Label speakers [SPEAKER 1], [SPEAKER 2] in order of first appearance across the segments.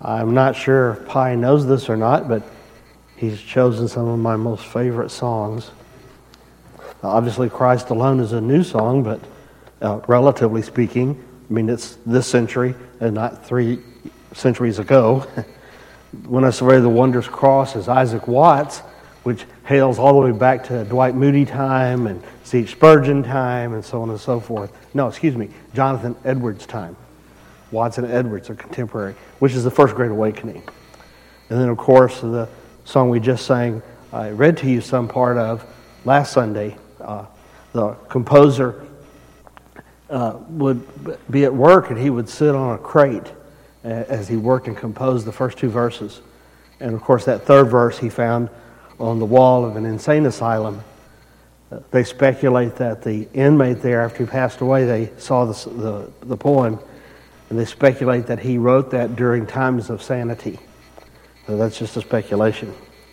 [SPEAKER 1] I'm not sure if Pi knows this or not, but he's chosen some of my most favorite songs. Obviously, Christ Alone is a new song, but relatively speaking, I mean, it's this century and not 3 centuries ago. When I Survey the Wondrous Cross is Isaac Watts, which hails all the way back to Dwight Moody time and C.H. Spurgeon time and so on and so forth. No, excuse me, Jonathan Edwards time. Watts and Edwards are contemporary, which is the First Great Awakening. And then, of course, the song we just sang, I read to you some part of last Sunday. The composer would be at work and he would sit on a crate as he worked and composed the first 2 verses. And, of course, that 3rd verse he found on the wall of an insane asylum. They speculate that the inmate there, after he passed away, they saw the poem, and they speculate that he wrote that during times of sanity. So that's just a speculation.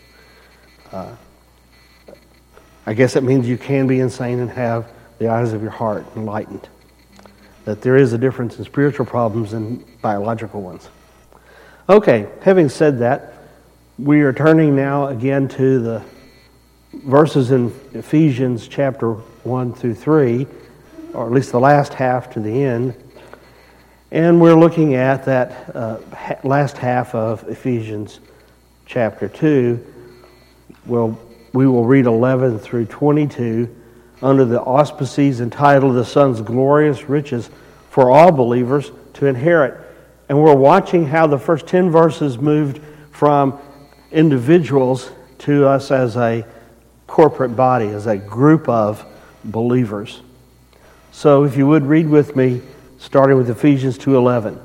[SPEAKER 1] I guess it means you can be insane and have the eyes of your heart enlightened. That there is a difference in spiritual problems and biological ones. Okay, having said that, we are turning now again to the verses in Ephesians chapter 1 through 3, or at least the last half to the end. And we're looking at that last half of Ephesians chapter 2. We will read 11 through 22 under the auspices entitled The Son's Glorious Riches for All Believers to Inherit. And we're watching how the first 10 verses moved from individuals to us as a corporate body, as a group of believers. So if you would read with me, starting with Ephesians 2:11.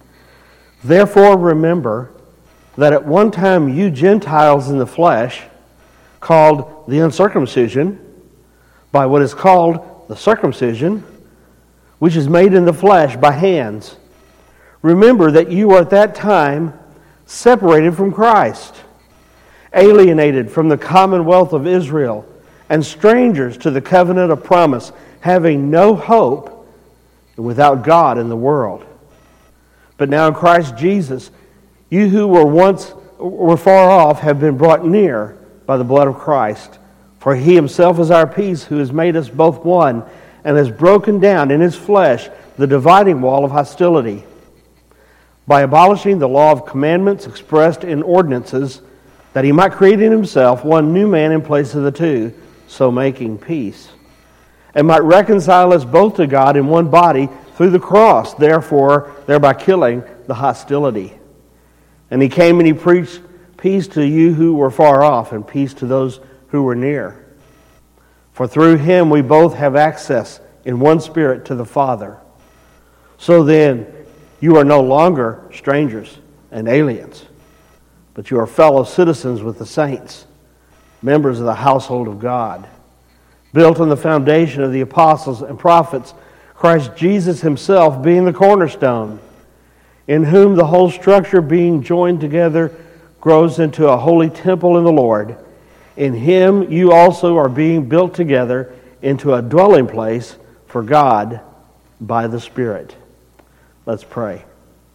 [SPEAKER 1] Therefore remember that at one time you Gentiles in the flesh, called the uncircumcision, by what is called the circumcision, which is made in the flesh by hands. Remember that you were at that time separated from Christ, alienated from the commonwealth of Israel, and strangers to the covenant of promise, having no hope and without God in the world. But now in Christ Jesus, you who were far off have been brought near by the blood of Christ. For He Himself is our peace, who has made us both one, and has broken down in His flesh the dividing wall of hostility, by abolishing the law of commandments expressed in ordinances, that He might create in Himself one new man in place of the two, so making peace, and might reconcile us both to God in one body through the cross, thereby killing the hostility. And He came and He preached peace to you who were far off, and peace to those who were near. For through Him we both have access in one Spirit to the Father. So then, you are no longer strangers and aliens, but you are fellow citizens with the saints, members of the household of God, built on the foundation of the apostles and prophets, Christ Jesus Himself being the cornerstone, in whom the whole structure being joined together grows into a holy temple in the Lord. In Him you also are being built together into a dwelling place for God by the Spirit. Let's pray.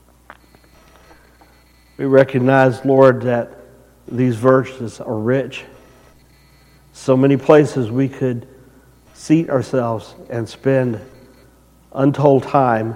[SPEAKER 1] We recognize, Lord, that these verses are rich. So many places we could seat ourselves and spend untold time.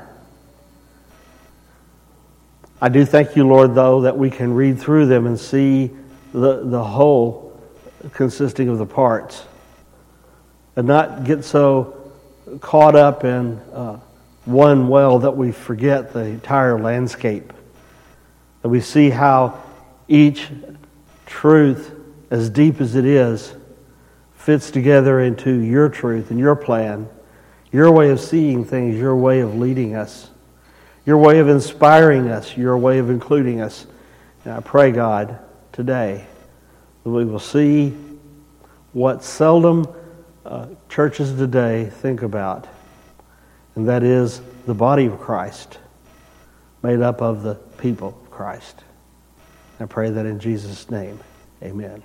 [SPEAKER 1] I do thank you, Lord, though, that we can read through them and see the whole consisting of the parts, and not get so caught up in one well that we forget the entire landscape. That we see how each truth, as deep as it is, fits together into your truth and your plan, your way of seeing things, your way of leading us, your way of inspiring us, your way of including us. And I pray, God, today that we will see what seldom churches today think about, and that is the body of Christ, made up of the people of Christ. I pray that in Jesus' name, amen.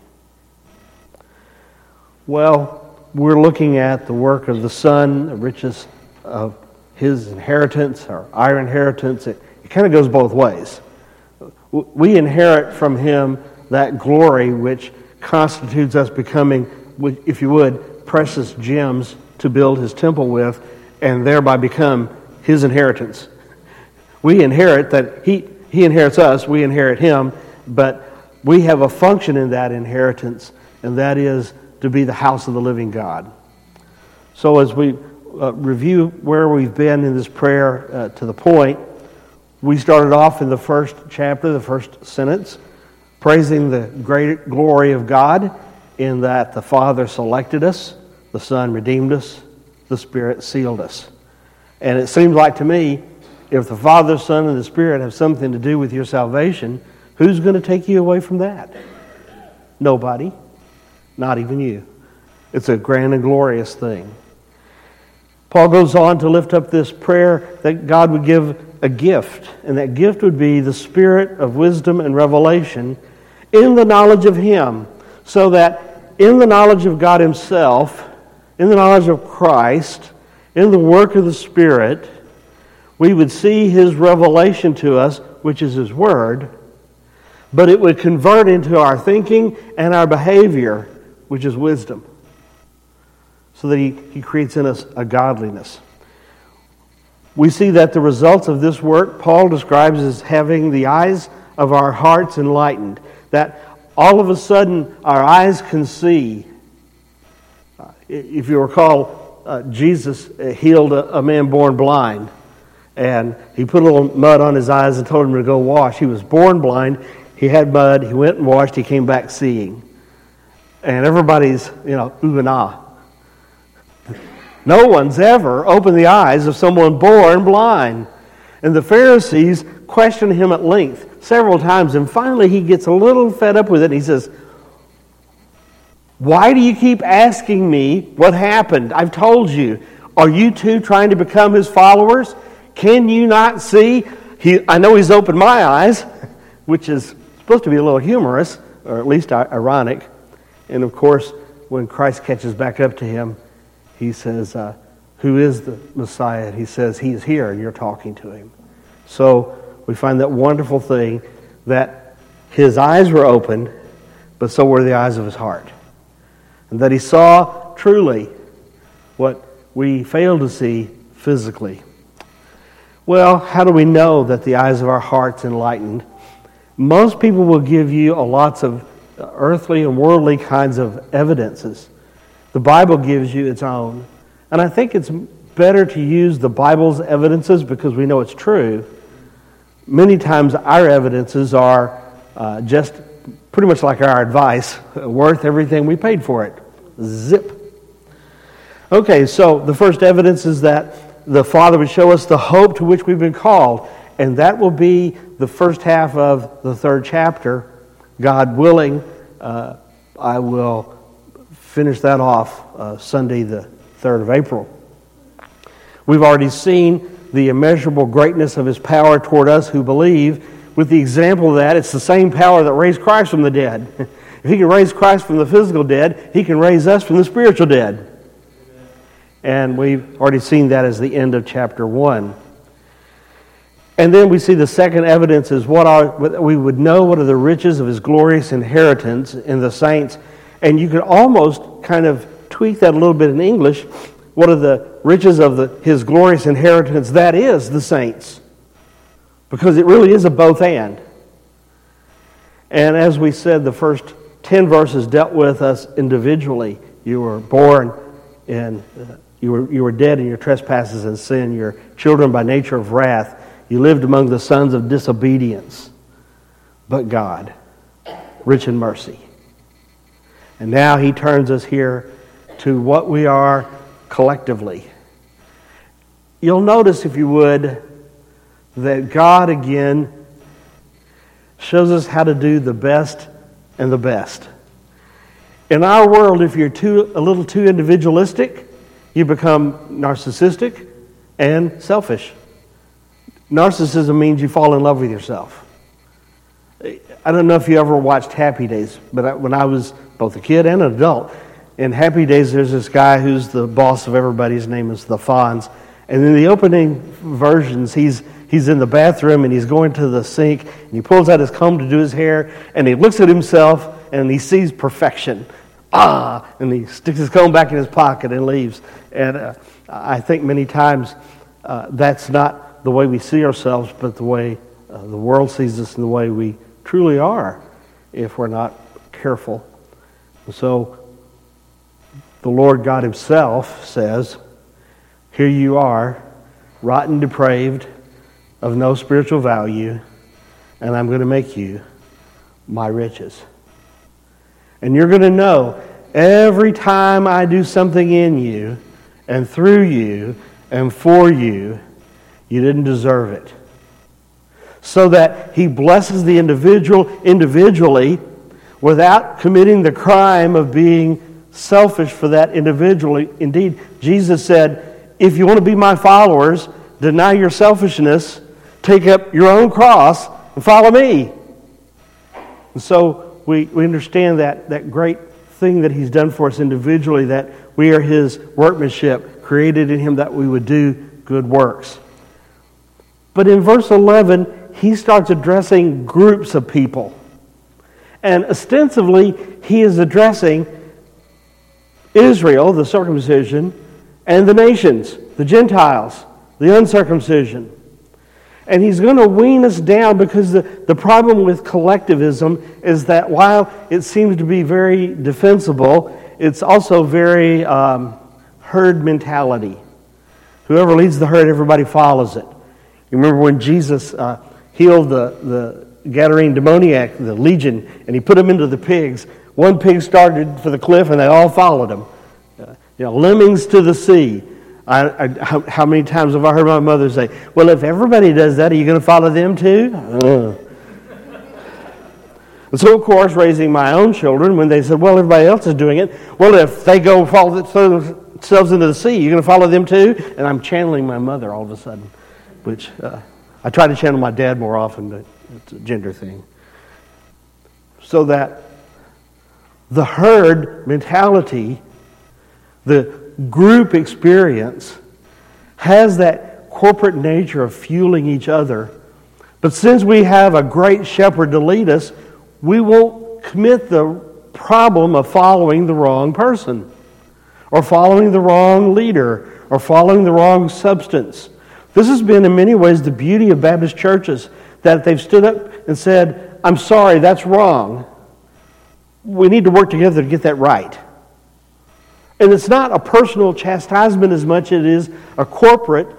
[SPEAKER 1] Well, we're looking at the work of the Son, the riches of His inheritance, or our inheritance. It kind of goes both ways. We inherit from Him that glory which constitutes us becoming, if you would, precious gems to build His temple with, and thereby become His inheritance. We inherit that He inherits us, we inherit Him, but we have a function in that inheritance, and that is to be the house of the living God. So as we review where we've been in this prayer to the point, we started off in the first chapter, the first sentence, praising the great glory of God in that the Father selected us, the Son redeemed us, the Spirit sealed us. And it seems like to me, if the Father, Son, and the Spirit have something to do with your salvation, who's going to take you away from that? Nobody. Not even you. It's a grand and glorious thing. Paul goes on to lift up this prayer that God would give a gift, and that gift would be the spirit of wisdom and revelation in the knowledge of Him, so that in the knowledge of God Himself, in the knowledge of Christ, in the work of the Spirit, we would see His revelation to us, which is His Word, but it would convert into our thinking and our behavior, which is wisdom, so that He creates in us a godliness. We see that the results of this work Paul describes as having the eyes of our hearts enlightened, that all of a sudden our eyes can see. If you recall, Jesus healed a man born blind, and He put a little mud on his eyes and told him to go wash. He was born blind, he had mud, he went and washed, he came back seeing. And everybody's, ooh and ah. No one's ever opened the eyes of someone born blind. And the Pharisees questioned Him at length several times, and finally He gets a little fed up with it, and He says, "Why do you keep asking me what happened? I've told you. Are you too trying to become His followers? Can you not see? I know He's opened my eyes," which is supposed to be a little humorous, or at least ironic. And of course, when Christ catches back up to him, He says, "Who is the Messiah?" He says, "He is here, and you're talking to Him." So we find that wonderful thing that His eyes were opened, but so were the eyes of His heart. And that He saw truly what we fail to see physically. Well, how do we know that the eyes of our heart's enlightened? Most people will give you lots of earthly and worldly kinds of evidences. The Bible gives you its own. And I think it's better to use the Bible's evidences because we know it's true. Many times our evidences are just pretty much like our advice, worth everything we paid for it. Zip. Okay, so the first evidence is that the Father would show us the hope to which we've been called. And that will be the first half of the third chapter. God willing, I will finish that off Sunday the 3rd of April. We've already seen the immeasurable greatness of His power toward us who believe. With the example of that, it's the same power that raised Christ from the dead. If He can raise Christ from the physical dead, He can raise us from the spiritual dead. And we've already seen that as the end of chapter 1. And then we see the second evidence is we would know what are the riches of His glorious inheritance in the saints. And you could almost kind of tweak that a little bit in English. What are the riches of His glorious inheritance? That is the saints. Because it really is a both and. And as we said, the first 10 verses dealt with us individually. You were born in, you were dead in your trespasses and sin. You're children by nature of wrath. You lived among the sons of disobedience. But God, rich in mercy. And now He turns us here to what we are collectively. You'll notice, if you would, that God again shows us how to do the best and the best. In our world, if you're a little too individualistic, you become narcissistic and selfish. Narcissism means you fall in love with yourself. I don't know if you ever watched Happy Days, but when I was both a kid and an adult, in Happy Days there's this guy who's the boss of everybody. His name is the Fonz. And in the opening versions, he's he's in the bathroom and he's going to the sink and he pulls out his comb to do his hair and he looks at himself and he sees perfection. And he sticks his comb back in his pocket and leaves. And I think many times that's not the way we see ourselves, but the way the world sees us and the way we truly are if we're not careful. And so the Lord God himself says, here you are, rotten, depraved, of no spiritual value, and I'm going to make you my riches. And you're going to know every time I do something in you and through you and for you, you didn't deserve it. So that he blesses the individual individually without committing the crime of being selfish for that individual. Indeed, Jesus said, if you want to be my followers, deny your selfishness, take up your own cross, and follow me. And so we understand that great thing that he's done for us individually, that we are his workmanship, created in him that we would do good works. But in verse 11, he starts addressing groups of people. And ostensibly, he is addressing Israel, the circumcision, and the nations, the Gentiles, the uncircumcision. And he's going to wean us down because the problem with collectivism is that while it seems to be very defensible, it's also very herd mentality. Whoever leads the herd, everybody follows it. You remember when Jesus healed the Gadarene demoniac, the legion, and he put them into the pigs. One pig started for the cliff and they all followed him. Lemmings to the sea. How many times have I heard my mother say, well, if everybody does that, are you going to follow them too? And so, of course, raising my own children, when they said, well, everybody else is doing it, well, if they go throw themselves into the sea, you're going to follow them too? And I'm channeling my mother all of a sudden, which I try to channel my dad more often, but it's a gender thing. So that the herd mentality, the group experience, has that corporate nature of fueling each other. But since we have a great shepherd to lead us, we won't commit the problem of following the wrong person, or following the wrong leader, or following the wrong substance. This has been in many ways the beauty of Baptist churches, that they've stood up and said, I'm sorry, that's wrong. We need to work together to get that right. And it's not a personal chastisement as much as it is a corporate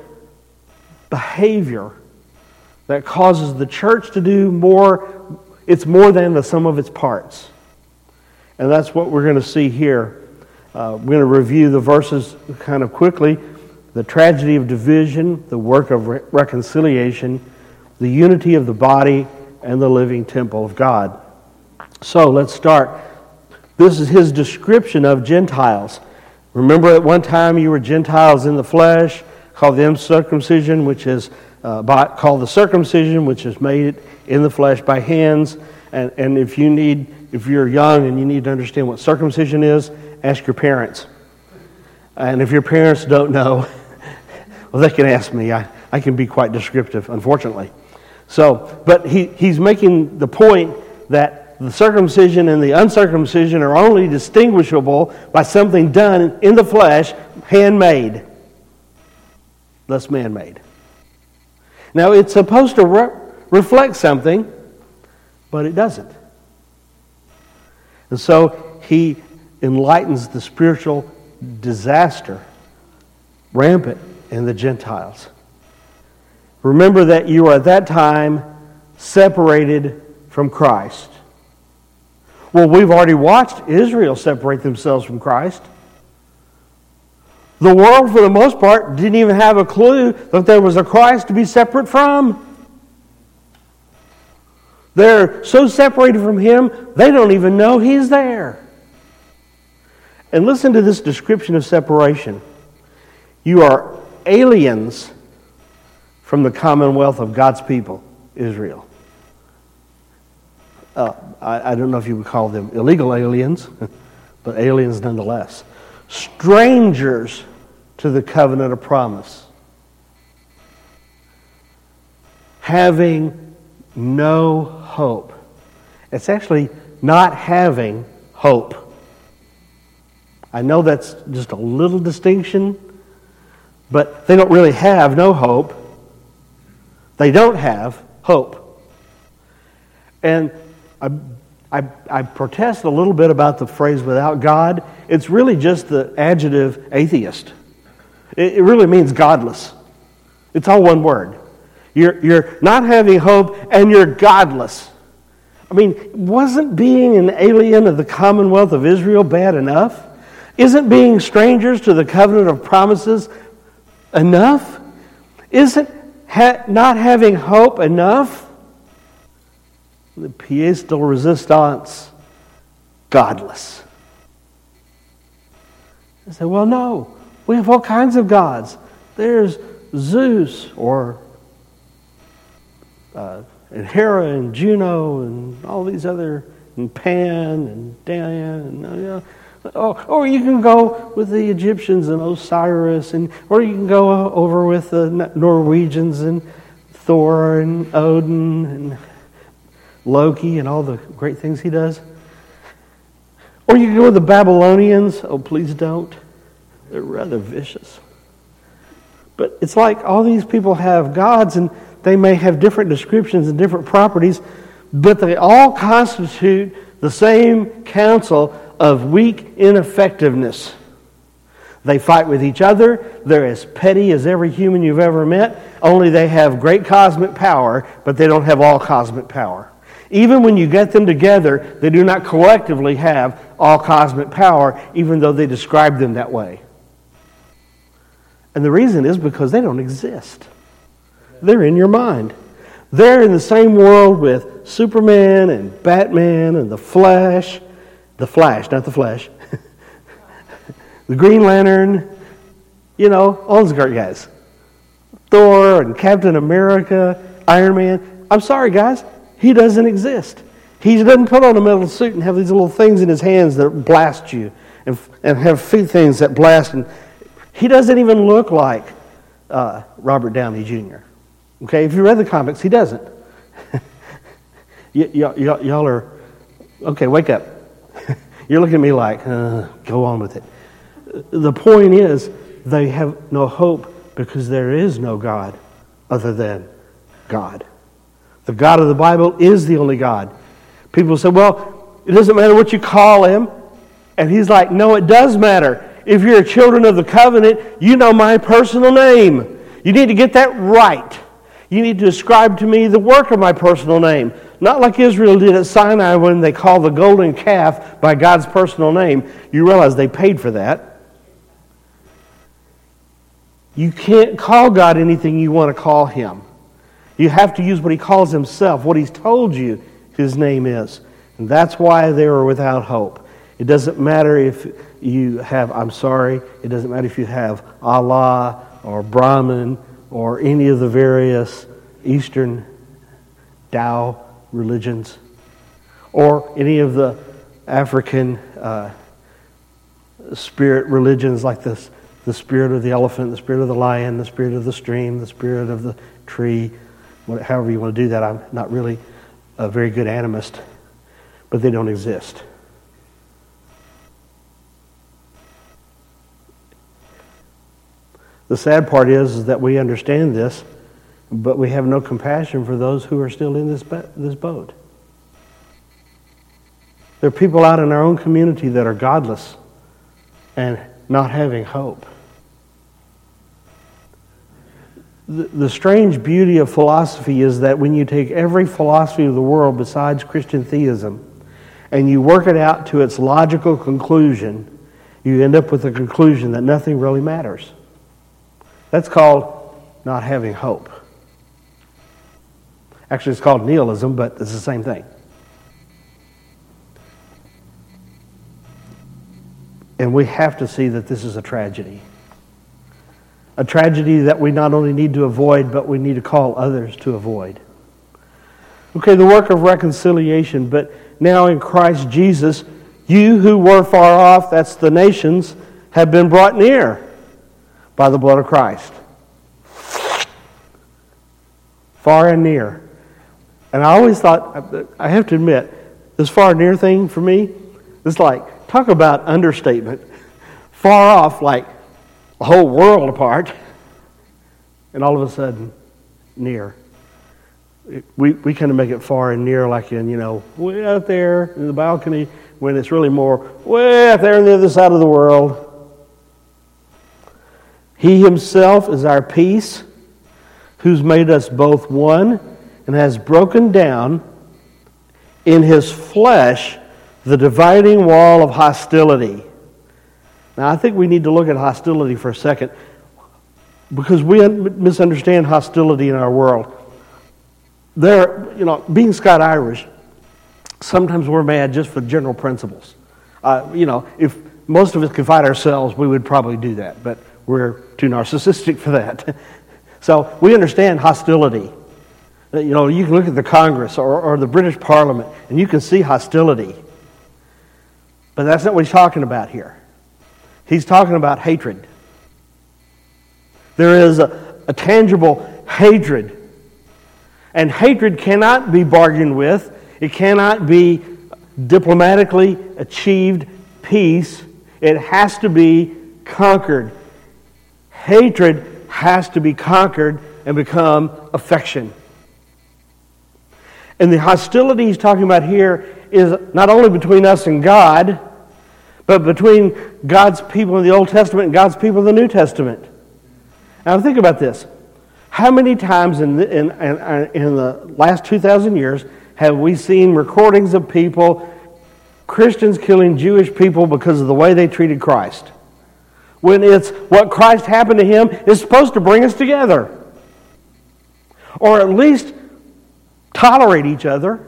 [SPEAKER 1] behavior that causes the church to do more. It's more than the sum of its parts. And that's what we're going to see here. We're going to review the verses kind of quickly. The tragedy of division, the work of reconciliation, the unity of the body, and the living temple of God. So let's start. This is his description of Gentiles. Remember at one time you were Gentiles in the flesh, called the uncircumcision, which is called the circumcision, which is made in the flesh by hands. And if you're young and you need to understand what circumcision is, ask your parents. And if your parents don't know, well, they can ask me. I can be quite descriptive, unfortunately. So, but he's making the point that the circumcision and the uncircumcision are only distinguishable by something done in the flesh, handmade, thus man-made. Now, it's supposed to reflect something, but it doesn't. And so he enlightens the spiritual disaster rampant in the Gentiles. Remember that you are at that time separated from Christ. Well, we've already watched Israel separate themselves from Christ. The world, for the most part, didn't even have a clue that there was a Christ to be separate from. They're so separated from Him, they don't even know He's there. And listen to this description of separation. You are aliens from the commonwealth of God's people, Israel. I don't know if you would call them illegal aliens, but aliens nonetheless. Strangers to the covenant of promise. having no hope. It's actually not having hope. I know that's just a little distinction, but they don't really have no hope. They don't have hope. And I protest a little bit about the phrase without God. It's really just the adjective atheist. It really means godless. It's all one word. You're not having hope and you're godless. I mean, wasn't being an alien of the Commonwealth of Israel bad enough? Isn't being strangers to the covenant of promises enough? Isn't not having hope enough? The pièce de résistance, godless. I say, well, no. We have all kinds of gods. There's Zeus or and Hera and Juno and all these other, and Pan and Dan, and or you can go with the Egyptians and Osiris, or you can go over with the Norwegians and Thor and Odin and Loki and all the great things he does. Or you can go with the Babylonians. Oh, please don't. They're rather vicious. But it's like all these people have gods, and they may have different descriptions and different properties, but they all constitute the same council of weak ineffectiveness. They fight with each other. They're as petty as every human you've ever met, only they have great cosmic power, but they don't have all cosmic power. Even when you get them together, they do not collectively have all cosmic power, even though they describe them that way. And the reason is because they don't exist. They're in your mind. They're in the same world with Superman and Batman and the Flash, not the Flesh, the Green Lantern, all those great guys. Thor and Captain America, Iron Man. I'm sorry, guys. He doesn't exist. He doesn't put on a metal suit and have these little things in his hands that blast you and have feet things that blast. And he doesn't even look like Robert Downey Jr. Okay, if you read the comics, he doesn't. Y'all are, okay, wake up. You're looking at me like, go on with it. The point is, they have no hope because there is no God other than God. The God of the Bible is the only God. People say, well, it doesn't matter what you call him. And he's like, no, it does matter. If you're children of the covenant, you know my personal name. You need to get that right. You need to ascribe to me the work of my personal name. Not like Israel did at Sinai when they called the golden calf by God's personal name. You realize they paid for that. You can't call God anything you want to call him. You have to use what he calls himself, what he's told you his name is. And that's why they were without hope. It doesn't matter if you have, it doesn't matter if you have Allah or Brahman or any of the various Eastern Tao religions or any of the African spirit religions like this, the spirit of the elephant, the spirit of the lion, the spirit of the stream, the spirit of the tree. However you want to do that. I'm not really a very good animist, but they don't exist. The sad part is that we understand this, but we have no compassion for those who are still in this boat. There are people out in our own community that are godless and not having hope. The strange beauty of philosophy is that when you take every philosophy of the world besides Christian theism and you work it out to its logical conclusion, you end up with the conclusion that nothing really matters. That's called not having hope. Actually, it's called nihilism, but it's the same thing. And we have to see that this is a tragedy. A tragedy that we not only need to avoid, but we need to call others to avoid. Okay, the work of reconciliation, but now in Christ Jesus, you who were far off, that's the nations, have been brought near by the blood of Christ. far and near. And I always thought, I have to admit, this far and near thing for me, it's like, talk about understatement. Far off, like a whole world apart, and all of a sudden, near. We kind of make it far and near, like in, way out there in the balcony, when it's really more way out there on the other side of the world. He himself is our peace, who's made us both one and has broken down in his flesh the dividing wall of hostility. Now, I think we need to look at hostility for a second, because we misunderstand hostility in our world. Being Scot-Irish, sometimes we're mad just for general principles. If most of us could fight ourselves, we would probably do that, but we're too narcissistic for that. So we understand hostility. You can look at the Congress or the British Parliament, and you can see hostility. But that's not what he's talking about here. He's talking about hatred. There is a tangible hatred. And hatred cannot be bargained with. It cannot be diplomatically achieved peace. It has to be conquered. Hatred has to be conquered and become affection. And the hostility he's talking about here is not only between us and God, but between God's people in the Old Testament and God's people in the New Testament. Now think about this. How many times in the last 2,000 years have we seen recordings of people, Christians killing Jewish people because of the way they treated Christ? When it's what Christ happened to him is supposed to bring us together. Or at least tolerate each other.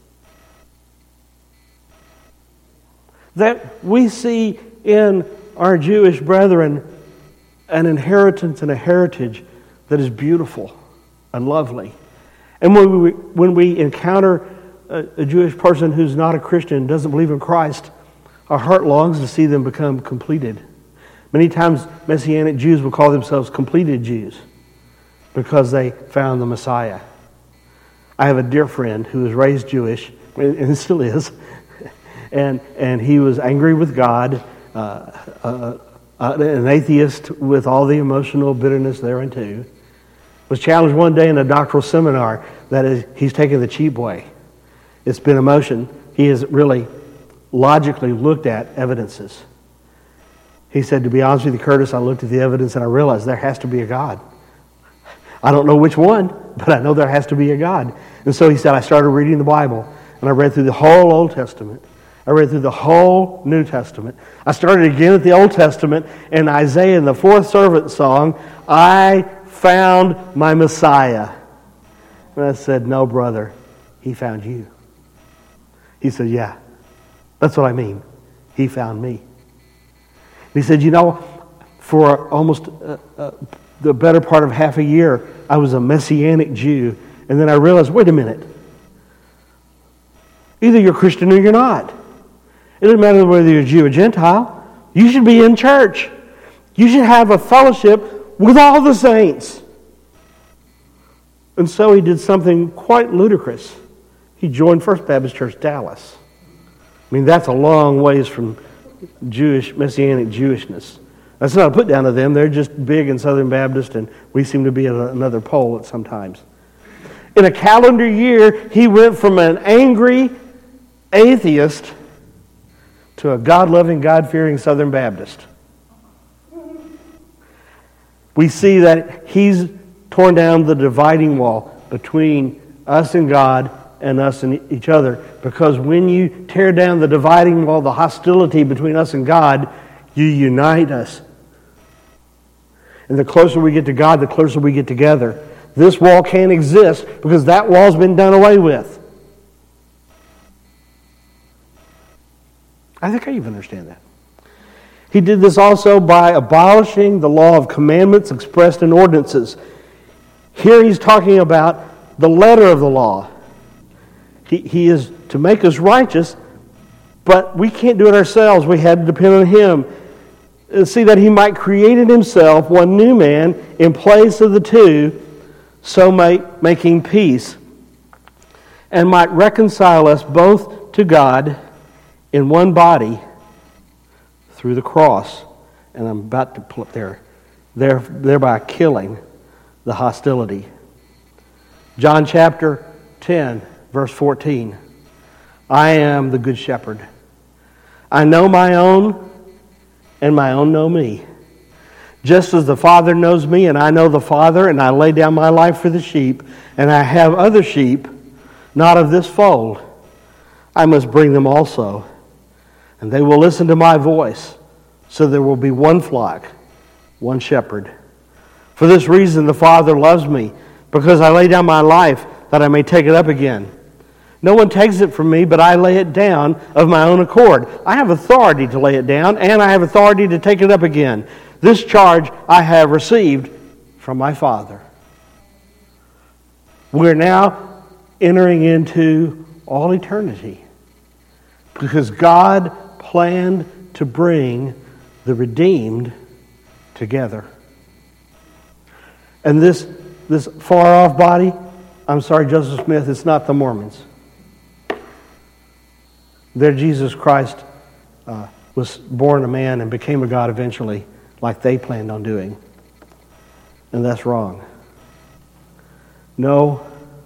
[SPEAKER 1] That we see in our Jewish brethren an inheritance and a heritage that is beautiful and lovely. And when we encounter a Jewish person who's not a Christian, doesn't believe in Christ, our heart longs to see them become completed. Many times Messianic Jews will call themselves completed Jews because they found the Messiah. I have a dear friend who was raised Jewish, and still is, and he was angry with God, an atheist with all the emotional bitterness thereunto, was challenged one day in a doctoral seminar that he's taken the cheap way. It's been emotion. He has really logically looked at evidences. He said, to be honest with you, Curtis, I looked at the evidence and I realized there has to be a God. I don't know which one, but I know there has to be a God. And so he said, I started reading the Bible, and I read through the whole Old Testament. I read through the whole New Testament. I started again at the Old Testament, and Isaiah in the fourth servant song, I found my Messiah. And I said, no, brother, he found you. He said, yeah, that's what I mean. He found me. And he said, for almost the better part of half a year, I was a Messianic Jew. And then I realized, wait a minute. Either you're Christian or you're not. It doesn't matter whether you're Jew or Gentile. You should be in church. You should have a fellowship with all the saints. And so he did something quite ludicrous. He joined First Baptist Church Dallas. I mean, that's a long ways from Jewish, Messianic Jewishness. That's not a put down to them. They're just big in Southern Baptist, and we seem to be at another pole at sometimes. In a calendar year, he went from an angry atheist to a God-loving, God-fearing Southern Baptist. We see that he's torn down the dividing wall between us and God and us and each other. Because when you tear down the dividing wall, the hostility between us and God, you unite us. And the closer we get to God, the closer we get together. This wall can't exist because that wall's been done away with. I think I even understand that. He did this also by abolishing the law of commandments expressed in ordinances. Here he's talking about the letter of the law. He is to make us righteous, but we can't do it ourselves. We had to depend on him. See that he might create in himself one new man in place of the two, so making peace, and might reconcile us both to God in one body through the cross. And I'm about to pull up there, thereby killing the hostility. John chapter 10, verse 14. I am the good shepherd. I know my own, and my own know me. Just as the Father knows me, and I know the Father, and I lay down my life for the sheep, and I have other sheep, not of this fold. I must bring them also, and they will listen to my voice. So there will be one flock, one shepherd. For this reason the Father loves me, because I lay down my life that I may take it up again. No one takes it from me, but I lay it down of my own accord. I have authority to lay it down, and I have authority to take it up again. This charge I have received from my Father. We're now entering into all eternity, because God planned to bring the redeemed together. And this far-off body, I'm sorry, Joseph Smith, it's not the Mormons. There Jesus Christ was born a man and became a God eventually, like they planned on doing. And that's wrong. No,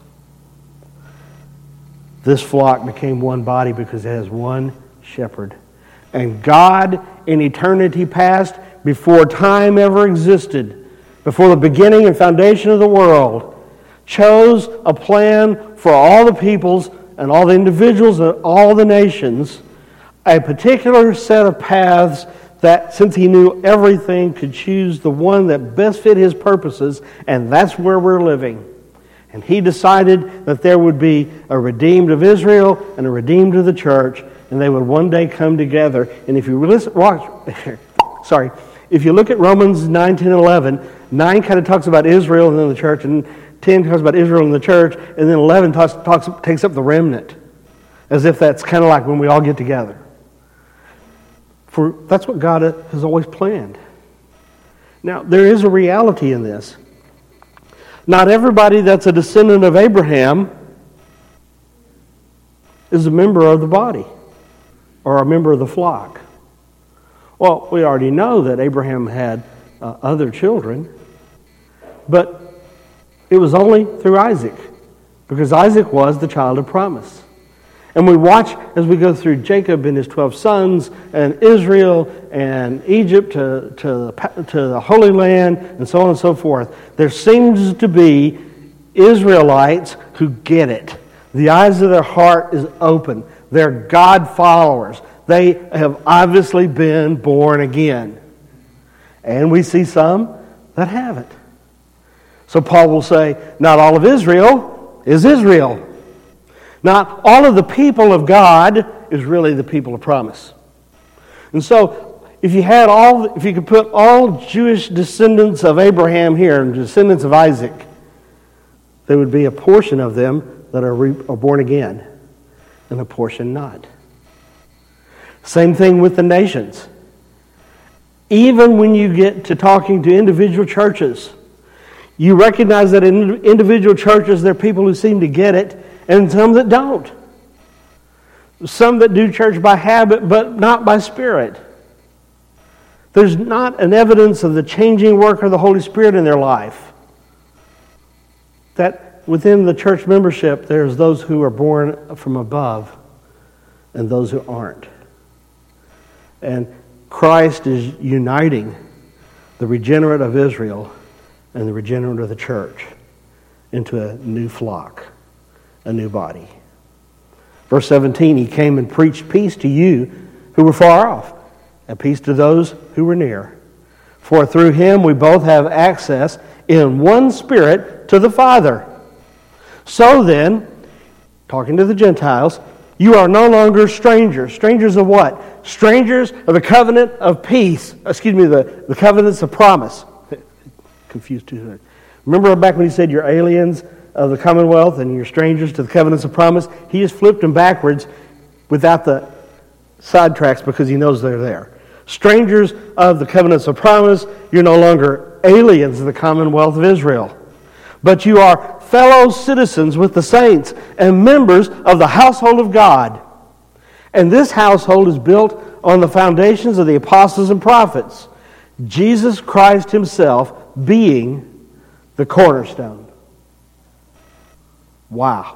[SPEAKER 1] this flock became one body because it has one shepherd. And God, in eternity past, before time ever existed, before the beginning and foundation of the world, chose a plan for all the peoples and all the individuals and all the nations, a particular set of paths that, since He knew everything, could choose the one that best fit His purposes, and that's where we're living. And He decided that there would be a redeemed of Israel and a redeemed of the church, and they would one day come together. And if you if you look at Romans 9, 10, and 11, 9 kind of talks about Israel and then the church, and 10 talks about Israel and the church, and then 11 takes up the remnant, as if that's kind of like when we all get together. For that's what God has always planned. Now, there is a reality in this. Not everybody that's a descendant of Abraham is a member of the body or a member of the flock. Well, we already know that Abraham had other children, but it was only through Isaac, because Isaac was the child of promise. And we watch as we go through Jacob and his 12 sons, and Israel and Egypt to the Holy Land, and so on and so forth. There seems to be Israelites who get it. The eyes of their heart is open. They're God followers. They have obviously been born again. And we see some that haven't. So Paul will say, not all of Israel is Israel. Not all of the people of God is really the people of promise. And so, if you could put all Jewish descendants of Abraham here and descendants of Isaac, there would be a portion of them that are born again, and a portion not. Same thing with the nations. Even when you get to talking to individual churches, you recognize that in individual churches there are people who seem to get it, and some that don't. Some that do church by habit, but not by spirit. There's not an evidence of the changing work of the Holy Spirit in their life. That within the church membership, there's those who are born from above and those who aren't. And Christ is uniting the regenerate of Israel and the regenerate of the church into a new flock, a new body. Verse 17, He came and preached peace to you who were far off, and peace to those who were near. For through Him we both have access in one Spirit to the Father. So then, talking to the Gentiles, you are no longer strangers. Strangers of what? Strangers of the covenant of peace. The covenants of promise. Confused too. Remember back when He said you're aliens of the commonwealth and you're strangers to the covenants of promise? He just flipped them backwards without the sidetracks because He knows they're there. Strangers of the covenants of promise, you're no longer aliens of the commonwealth of Israel, but you are fellow citizens with the saints and members of the household of God. And this household is built on the foundations of the apostles and prophets, Jesus Christ himself being the cornerstone. Wow.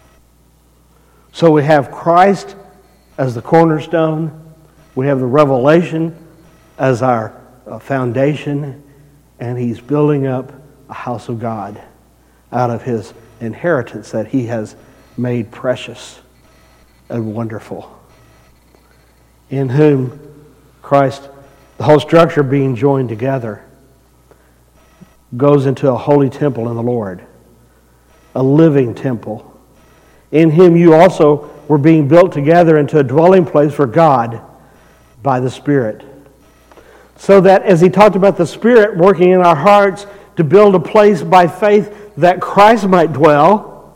[SPEAKER 1] So we have Christ as the cornerstone. We have the revelation as our foundation. And he's building up a house of God out of his inheritance that he has made precious and wonderful. In whom Christ, the whole structure being joined together, goes into a holy temple in the Lord, a living temple. In him you also were being built together into a dwelling place for God by the Spirit. So that as he talked about the Spirit working in our hearts to build a place by faith that Christ might dwell,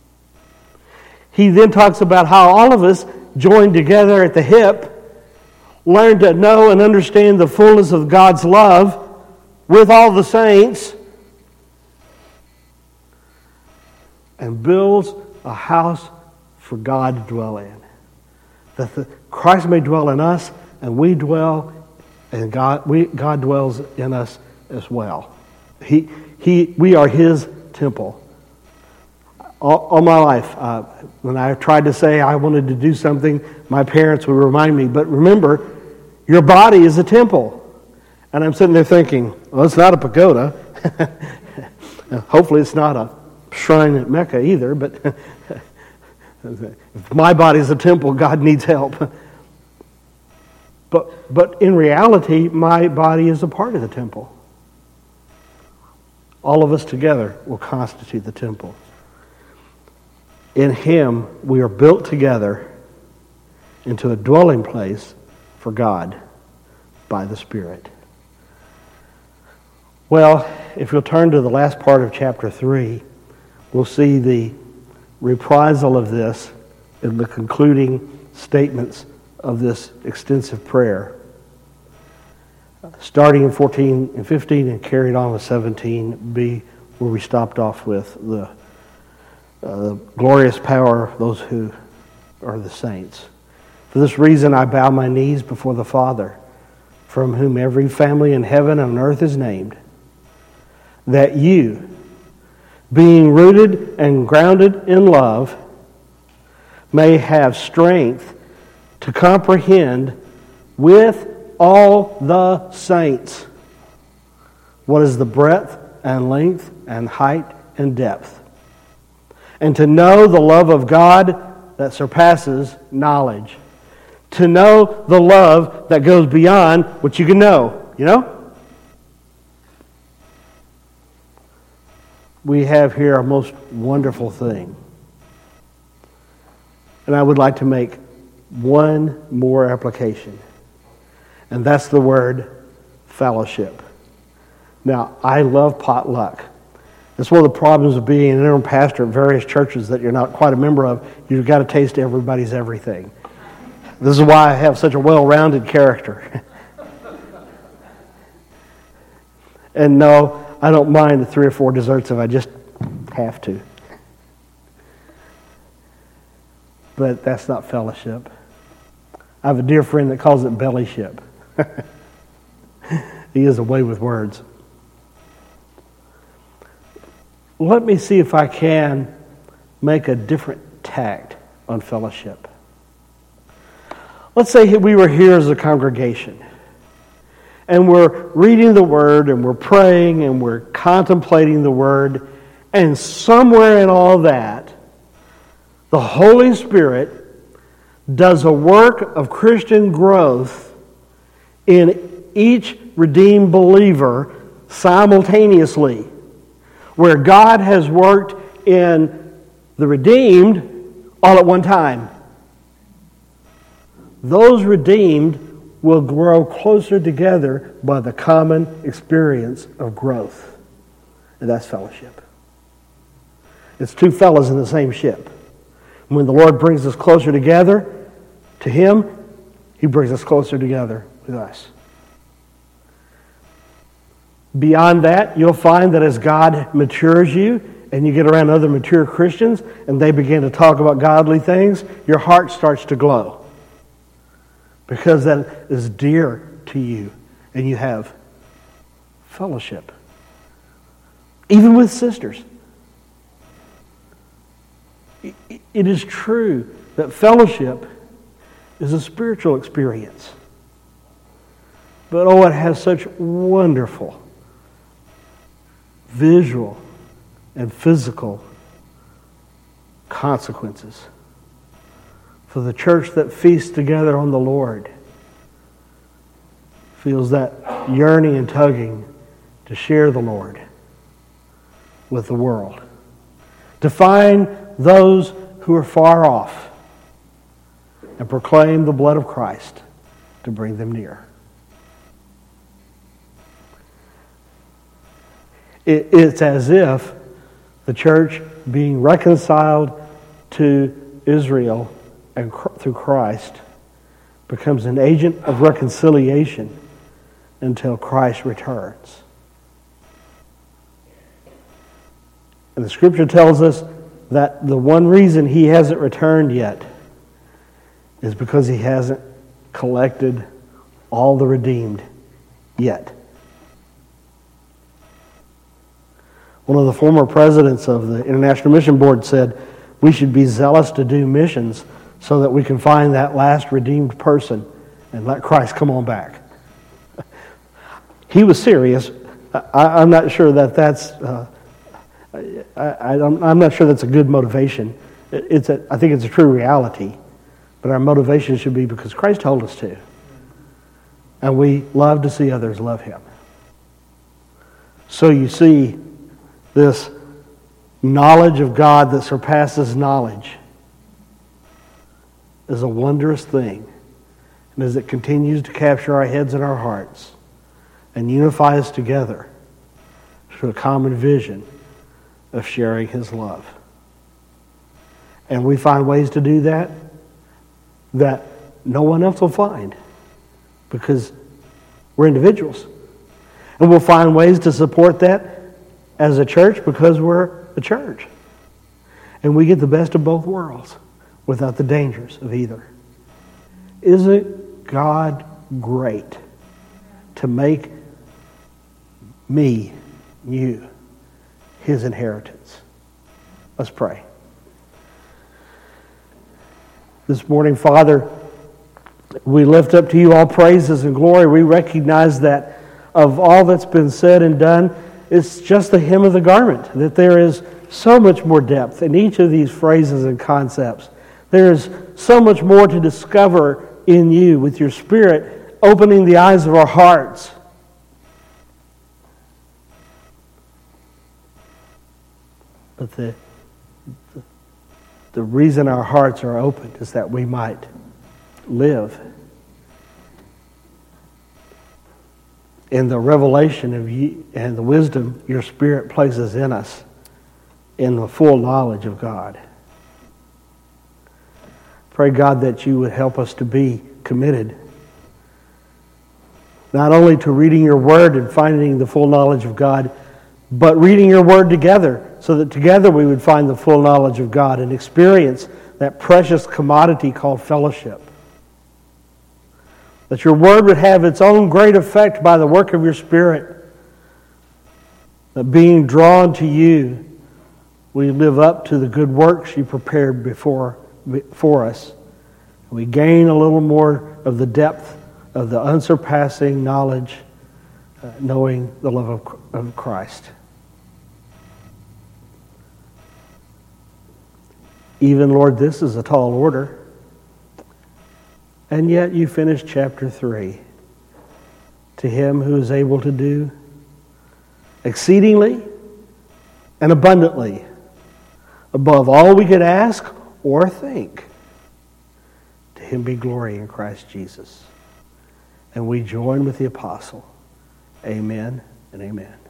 [SPEAKER 1] he then talks about how all of us joined together at the hip learn to know and understand the fullness of God's love with all the saints and builds a house for God to dwell in. That Christ may dwell in us and we dwell and God dwells in us as well. We are his temple. All my life, when I tried to say I wanted to do something, my parents would remind me, but remember, your body is a temple. And I'm sitting there thinking, well, it's not a pagoda. Hopefully it's not a shrine at Mecca either, but if my body is a temple, God needs help. But in reality, my body is a part of the temple. All of us together will constitute the temple. In him, we are built together into a dwelling place for God by the Spirit. Well, if you'll turn to the last part of chapter 3, we'll see the reprisal of this in the concluding statements of this extensive prayer. Starting in 14 and 15 and carried on with 17b, where we stopped off with the glorious power of those who are the saints. For this reason I bow my knees before the Father, from whom every family in heaven and on earth is named, that you, being rooted and grounded in love, may have strength to comprehend with all the saints what is the breadth and length and height and depth, and to know the love of God that surpasses knowledge, to know the love that goes beyond what you can know. You know? We have here a most wonderful thing. And I would like to make one more application. And that's the word fellowship. Now, I love potluck. It's one of the problems of being an interim pastor at various churches that you're not quite a member of. You've got to taste everybody's everything. This is why I have such a well-rounded character. And no, I don't mind the 3 or 4 desserts if I just have to. But that's not fellowship. I have a dear friend that calls it bellyship. He is away with words. Let me see if I can make a different tact on fellowship. Let's say we were here as a congregation, and we're reading the Word, and we're praying, and we're contemplating the Word, and somewhere in all that, the Holy Spirit does a work of Christian growth in each redeemed believer simultaneously, where God has worked in the redeemed all at one time. Those redeemed will grow closer together by the common experience of growth. And that's fellowship. It's 2 fellows in the same ship. When the Lord brings us closer together to Him, He brings us closer together with us. Beyond that, you'll find that as God matures you and you get around other mature Christians and they begin to talk about godly things, your heart starts to glow because that is dear to you and you have fellowship. Even with sisters. It is true that fellowship is a spiritual experience. But oh, it has such wonderful visual and physical consequences for the church that feasts together on the Lord. Feels that yearning and tugging to share the Lord with the world. To find those who are far off and proclaim the blood of Christ to bring them near. It's as if the church being reconciled to Israel and through Christ becomes an agent of reconciliation until Christ returns. And the Scripture tells us that the one reason He hasn't returned yet is because He hasn't collected all the redeemed yet. One of the former presidents of the International Mission Board said, we should be zealous to do missions so that we can find that last redeemed person and let Christ come on back. He was serious. I'm not sure that that's... I'm not sure that's a good motivation. I think it's a true reality. But our motivation should be because Christ told us to. And we love to see others love Him. So you see, this knowledge of God that surpasses knowledge is a wondrous thing. And as it continues to capture our heads and our hearts and unify us together to a common vision of sharing His love. And we find ways to do that no one else will find because we're individuals. And we'll find ways to support that as a church because we're a church. And we get the best of both worlds without the dangers of either. Isn't God great to make me, you, His inheritance? Let's pray. This morning, Father, we lift up to You all praises and glory. We recognize that of all that's been said and done, it's just the hem of the garment, that there is so much more depth in each of these phrases and concepts. There is so much more to discover in You with Your Spirit opening the eyes of our hearts. But the reason our hearts are open is that we might live in the revelation of You and the wisdom Your Spirit places in us in the full knowledge of God. Pray, God, that You would help us to be committed not only to reading Your Word and finding the full knowledge of God, but reading Your Word together so that together we would find the full knowledge of God and experience that precious commodity called fellowship. That Your Word would have its own great effect by the work of Your Spirit. That being drawn to You, we live up to the good works You prepared for us. We gain a little more of the depth of the unsurpassing knowledge, knowing the love of Christ. Even, Lord, this is a tall order. And yet You finish chapter 3. To Him who is able to do exceedingly and abundantly above all we could ask or think. To Him be glory in Christ Jesus. And we join with the apostle. Amen and amen.